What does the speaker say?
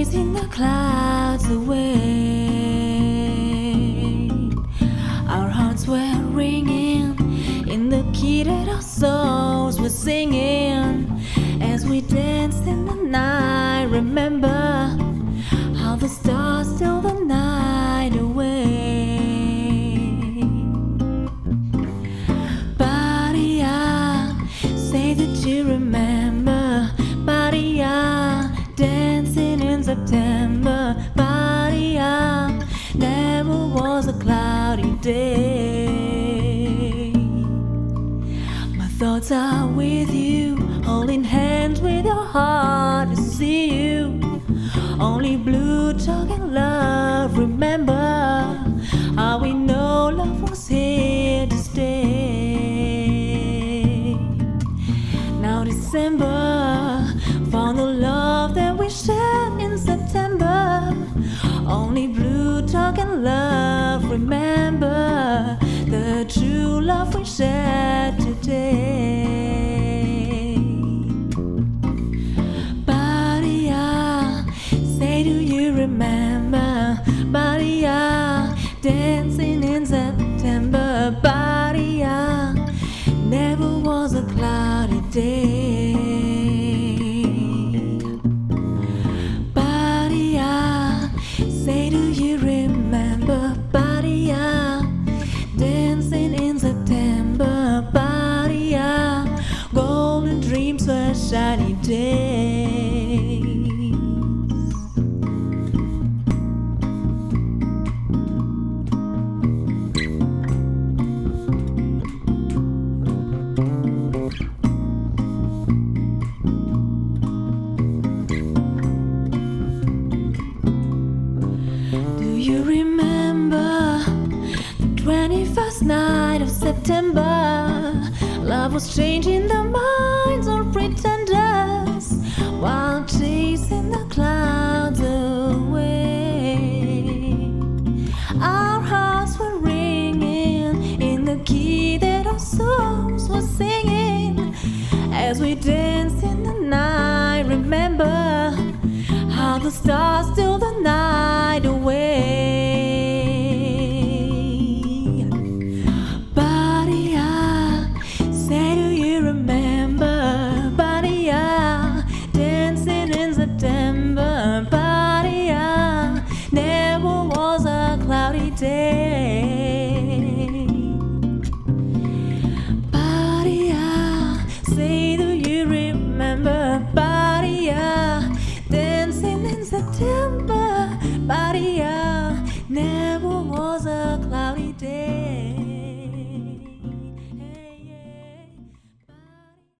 chasing the clouds away. Our hearts were ringing in the key that our souls were singing as we danced in the night. Remember how the stars stole the night away. Badia, say that you remember. Badia, dancing in September. Badia, never was a cloudy day. My thoughts are with you, holding hands with your heart to see you. Only blue talk and love. Remember how we know love was here to stay. Now December found the love that we shared in September. Only blue talk and love. Remember the true love we shared today. Do you remember? Badia, dancing in September. Badia, never was a cloudy day. Badia, say do you remember? Badia, dancing in September. Badia, golden dreams were shiny days. You remember the 21st night of September? Love was changing the minds of pretenders while chasing the clouds away. Our hearts were ringing in the key that our souls were singing as we danced in the night. Remember how the stars stole the night away. Badia, say do you remember? Badia, dancing in September. Badia, never was a cloudy day.